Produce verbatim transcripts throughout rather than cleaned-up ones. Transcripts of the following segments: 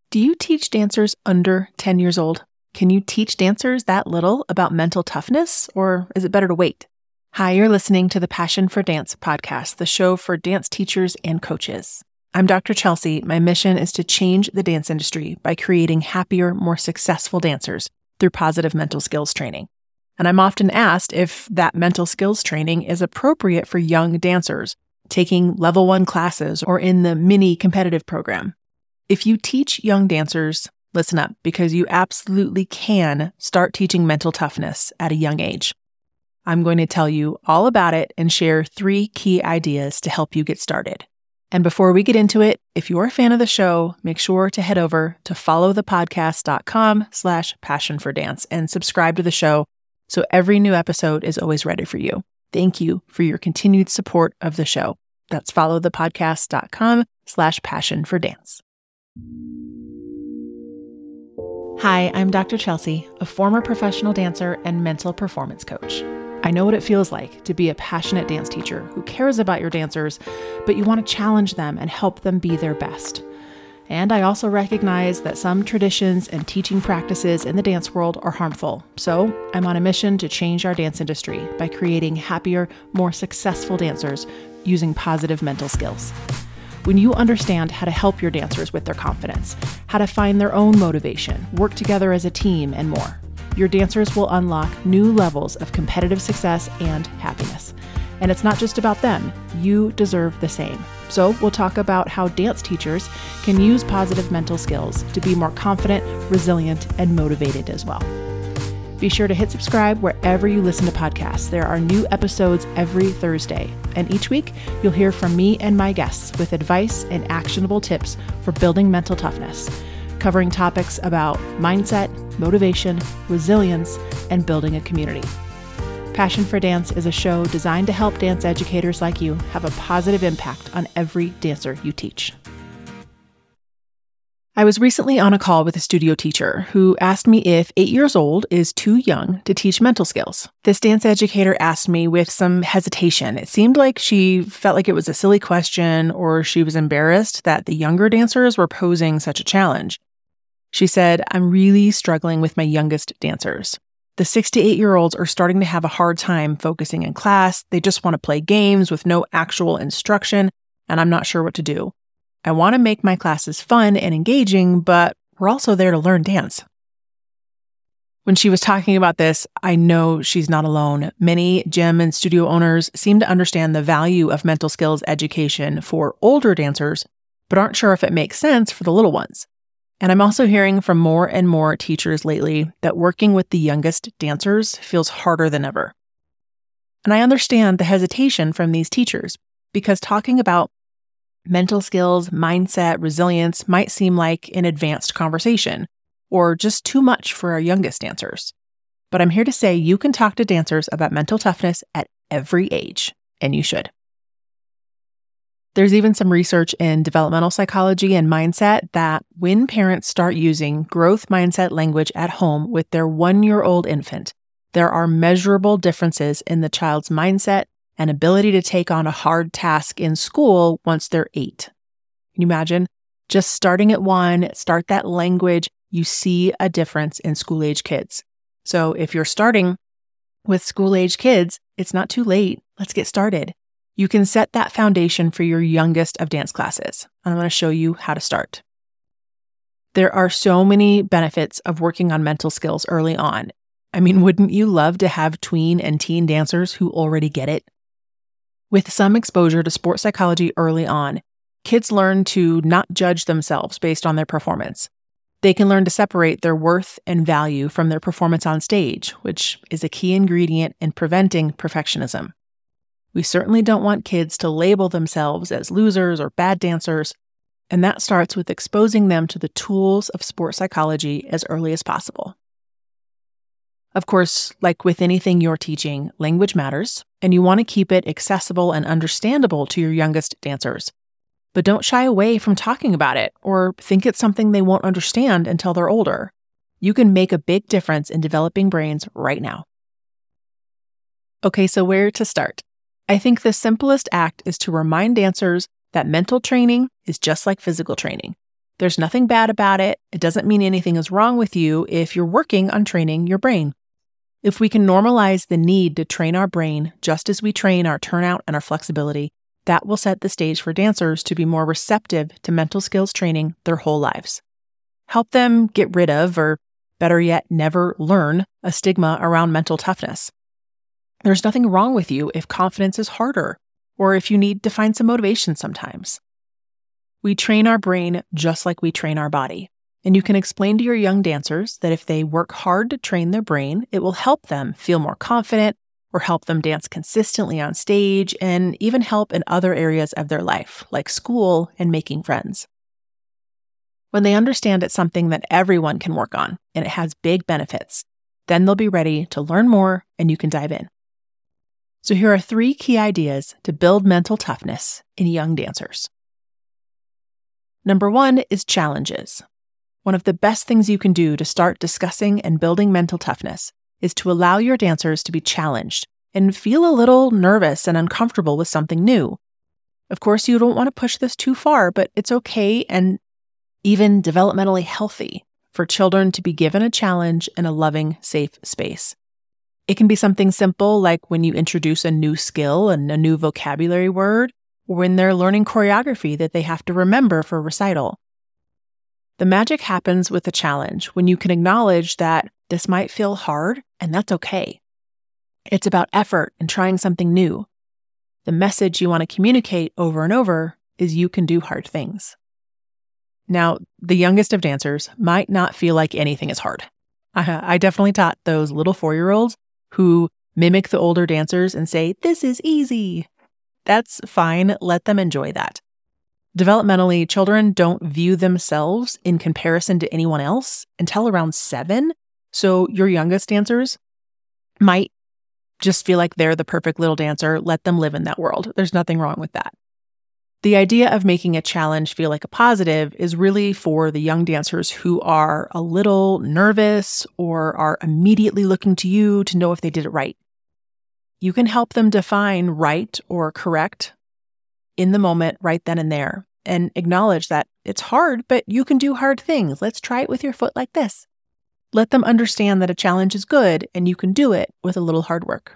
Do you teach dancers under ten years old? Can you teach dancers that little about mental toughness, or is it better to wait? Hi, you're listening to the Passion for Dance podcast, the show for dance teachers and coaches. I'm Doctor Chelsea. My mission is to change the dance industry by creating happier, more successful dancers through positive mental skills training. And I'm often asked if that mental skills training is appropriate for young dancers, taking level one classes or in the mini competitive program. If you teach young dancers, listen up, because you absolutely can start teaching mental toughness at a young age. I'm going to tell you all about it and share three key ideas to help you get started. And before we get into it, if you're a fan of the show, make sure to head over to followthepodcast.com slash passion for dance and subscribe to the show so every new episode is always ready for you. Thank you for your continued support of the show. That's followthepodcast.com slash passion for dance. Hi, I'm Doctor Chelsea, a former professional dancer and mental performance coach. I know what it feels like to be a passionate dance teacher who cares about your dancers, but you want to challenge them and help them be their best. And I also recognize that some traditions and teaching practices in the dance world are harmful. So I'm on a mission to change our dance industry by creating happier, more successful dancers using positive mental skills. When you understand how to help your dancers with their confidence, how to find their own motivation, work together as a team, and more, your dancers will unlock new levels of competitive success and happiness. And it's not just about them. You deserve the same. So we'll talk about how dance teachers can use positive mental skills to be more confident, resilient, and motivated as well. Be sure to hit subscribe wherever you listen to podcasts. There are new episodes every Thursday, and each week you'll hear from me and my guests with advice and actionable tips for building mental toughness, covering topics about mindset, motivation, resilience, and building a community. Passion for Dance is a show designed to help dance educators like you have a positive impact on every dancer you teach. I was recently on a call with a studio teacher who asked me if eight years old is too young to teach mental skills. This dance educator asked me with some hesitation. It seemed like she felt like it was a silly question, or she was embarrassed that the younger dancers were posing such a challenge. She said, "I'm really struggling with my youngest dancers. The six to eight year olds are starting to have a hard time focusing in class. They just want to play games with no actual instruction, and I'm not sure what to do. I want to make my classes fun and engaging, but we're also there to learn dance." When she was talking about this, I know she's not alone. Many gym and studio owners seem to understand the value of mental skills education for older dancers, but aren't sure if it makes sense for the little ones. And I'm also hearing from more and more teachers lately that working with the youngest dancers feels harder than ever. And I understand the hesitation from these teachers, because talking about mental skills, mindset, resilience might seem like an advanced conversation, or just too much for our youngest dancers. But I'm here to say you can talk to dancers about mental toughness at every age, and you should. There's even some research in developmental psychology and mindset that when parents start using growth mindset language at home with their one-year-old infant, there are measurable differences in the child's mindset and ability to take on a hard task in school once they're eight. Can you imagine? Just starting at one, start that language, you see a difference in school-age kids. So if you're starting with school-age kids, it's not too late. Let's get started. You can set that foundation for your youngest of dance classes. I'm going to show you how to start. There are so many benefits of working on mental skills early on. I mean, wouldn't you love to have tween and teen dancers who already get it? With some exposure to sports psychology early on, kids learn to not judge themselves based on their performance. They can learn to separate their worth and value from their performance on stage, which is a key ingredient in preventing perfectionism. We certainly don't want kids to label themselves as losers or bad dancers, and that starts with exposing them to the tools of sports psychology as early as possible. Of course, like with anything you're teaching, language matters, and you want to keep it accessible and understandable to your youngest dancers. But don't shy away from talking about it or think it's something they won't understand until they're older. You can make a big difference in developing brains right now. Okay, so where to start? I think the simplest act is to remind dancers that mental training is just like physical training. There's nothing bad about it. It doesn't mean anything is wrong with you if you're working on training your brain. If we can normalize the need to train our brain just as we train our turnout and our flexibility, that will set the stage for dancers to be more receptive to mental skills training their whole lives. Help them get rid of, or better yet, never learn, a stigma around mental toughness. There's nothing wrong with you if confidence is harder, or if you need to find some motivation sometimes. We train our brain just like we train our body. And you can explain to your young dancers that if they work hard to train their brain, it will help them feel more confident or help them dance consistently on stage and even help in other areas of their life, like school and making friends. When they understand it's something that everyone can work on and it has big benefits, then they'll be ready to learn more and you can dive in. So here are three key ideas to build mental toughness in young dancers. Number one is challenges. One of the best things you can do to start discussing and building mental toughness is to allow your dancers to be challenged and feel a little nervous and uncomfortable with something new. Of course, you don't want to push this too far, but it's okay and even developmentally healthy for children to be given a challenge in a loving, safe space. It can be something simple like when you introduce a new skill and a new vocabulary word, or when they're learning choreography that they have to remember for recital. The magic happens with a challenge when you can acknowledge that this might feel hard, and that's okay. It's about effort and trying something new. The message you want to communicate over and over is you can do hard things. Now, the youngest of dancers might not feel like anything is hard. I, I definitely taught those little four-year-olds who mimic the older dancers and say, "This is easy." That's fine. Let them enjoy that. Developmentally, children don't view themselves in comparison to anyone else until around seven. So your youngest dancers might just feel like they're the perfect little dancer. Let them live in that world. There's nothing wrong with that. The idea of making a challenge feel like a positive is really for the young dancers who are a little nervous or are immediately looking to you to know if they did it right. You can help them define right or correct in the moment, right then and there, and acknowledge that it's hard, but you can do hard things. Let's try it with your foot like this. Let them understand that a challenge is good and you can do it with a little hard work.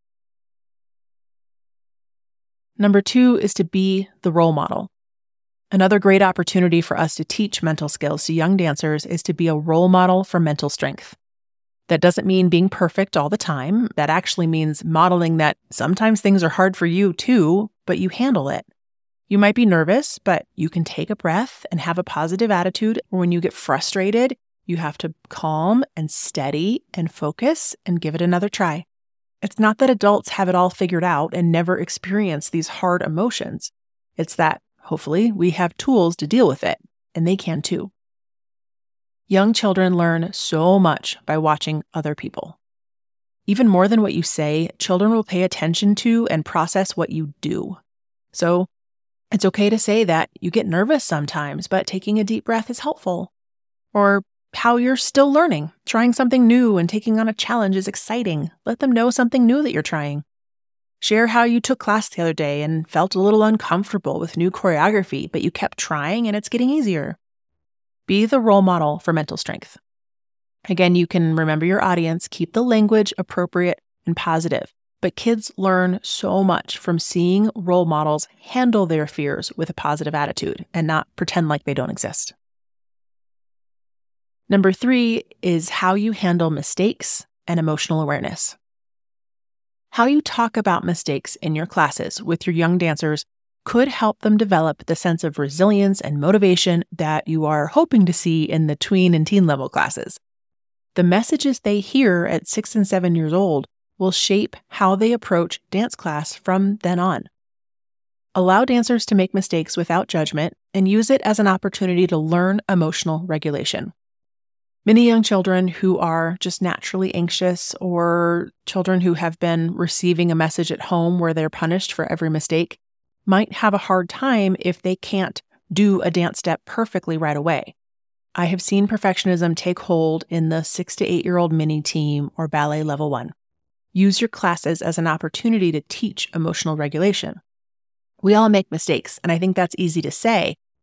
Number two is to be the role model. Another great opportunity for us to teach mental skills to young dancers is to be a role model for mental strength. That doesn't mean being perfect all the time. That actually means modeling that sometimes things are hard for you too, but you handle it. You might be nervous, but you can take a breath and have a positive attitude. Or when you get frustrated, you have to calm and steady and focus and give it another try. It's not that adults have it all figured out and never experience these hard emotions. It's that, hopefully, we have tools to deal with it, and they can too. Young children learn so much by watching other people. Even more than what you say, children will pay attention to and process what you do. So it's okay to say that you get nervous sometimes, but taking a deep breath is helpful. Or how you're still learning, trying something new and taking on a challenge is exciting. Let them know something new that you're trying. Share how you took class the other day and felt a little uncomfortable with new choreography, but you kept trying and it's getting easier. Be the role model for mental strength. Again, you can remember your audience, keep the language appropriate and positive, but kids learn so much from seeing role models handle their fears with a positive attitude and not pretend like they don't exist. Number three is how you handle mistakes and emotional awareness. How you talk about mistakes in your classes with your young dancers could help them develop the sense of resilience and motivation that you are hoping to see in the tween and teen level classes. The messages they hear at six and seven years old will shape how they approach dance class from then on. Allow dancers to make mistakes without judgment and use it as an opportunity to learn emotional regulation. Many young children who are just naturally anxious or children who have been receiving a message at home where they're punished for every mistake might have a hard time if they can't do a dance step perfectly right away. I have seen perfectionism take hold in the six to eight-year-old mini team or ballet level one. Use your classes as an opportunity to teach emotional regulation. We all make mistakes, and I think that's easy to say,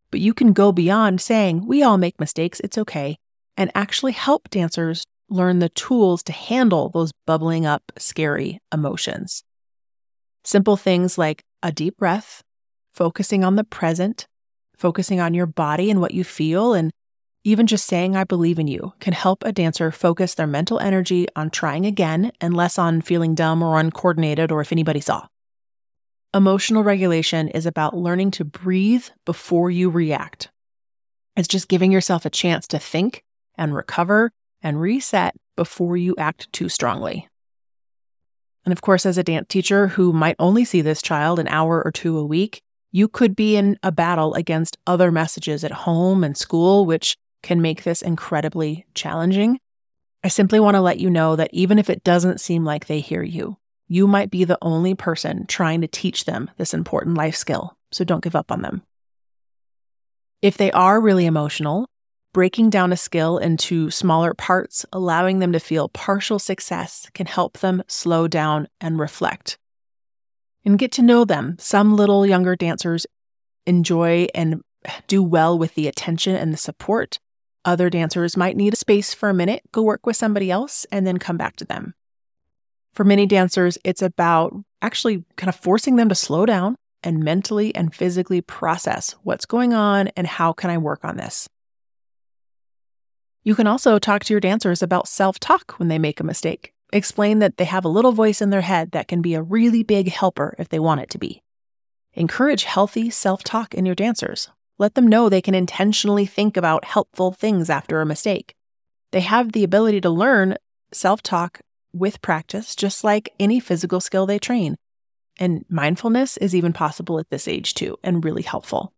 But you can go beyond saying, we all make mistakes, it's okay, and actually help dancers learn the tools to handle those bubbling up, scary emotions. Simple things like a deep breath, focusing on the present, focusing on your body and what you feel, and even just saying, I believe in you, can help a dancer focus their mental energy on trying again and less on feeling dumb or uncoordinated or if anybody saw. Emotional regulation is about learning to breathe before you react. It's just giving yourself a chance to think and recover and reset before you act too strongly. And of course, as a dance teacher who might only see this child an hour or two a week, you could be in a battle against other messages at home and school, which can make this incredibly challenging. I simply want to let you know that even if it doesn't seem like they hear you, you might be the only person trying to teach them this important life skill, so don't give up on them. If they are really emotional, breaking down a skill into smaller parts, allowing them to feel partial success, can help them slow down and reflect. And get to know them. Some little younger dancers enjoy and do well with the attention and the support. Other dancers might need a space for a minute, go work with somebody else, and then come back to them. For many dancers, it's about actually kind of forcing them to slow down and mentally and physically process what's going on and how can I work on this. You can also talk to your dancers about self-talk when they make a mistake. Explain that they have a little voice in their head that can be a really big helper if they want it to be. Encourage healthy self-talk in your dancers. Let them know they can intentionally think about helpful things after a mistake. They have the ability to learn self-talk with practice, just like any physical skill they train. And mindfulness is even possible at this age too, and really helpful.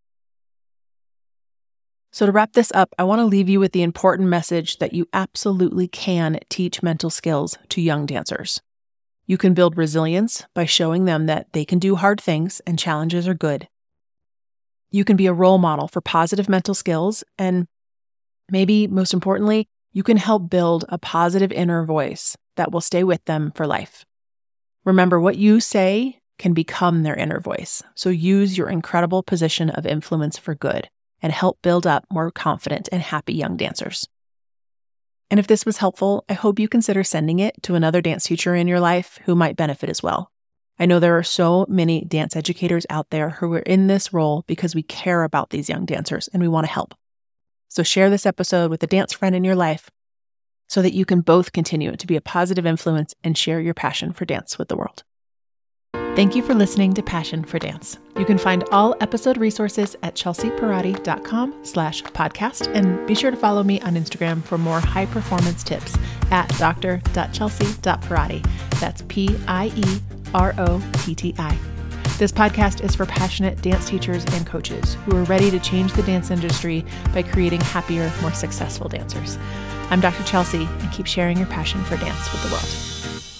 So to wrap this up, I want to leave you with the important message that you absolutely can teach mental skills to young dancers. You can build resilience by showing them that they can do hard things and challenges are good. You can be a role model for positive mental skills, and maybe most importantly, you can help build a positive inner voice that will stay with them for life. Remember, what you say can become their inner voice, so use your incredible position of influence for good and help build up more confident and happy young dancers. And if this was helpful, I hope you consider sending it to another dance teacher in your life who might benefit as well. I know there are so many dance educators out there who are in this role because we care about these young dancers and we want to help. So share this episode with a dance friend in your life so that you can both continue to be a positive influence and share your passion for dance with the world. Thank you for listening to Passion for Dance. You can find all episode resources at chelseapierrotti.com slash podcast, and be sure to follow me on Instagram for more high performance tips at dr dot chelsea dot pierrotti. That's P I E R O T T I. This podcast is for passionate dance teachers and coaches who are ready to change the dance industry by creating happier, more successful dancers. I'm Doctor Chelsea, and keep sharing your passion for dance with the world.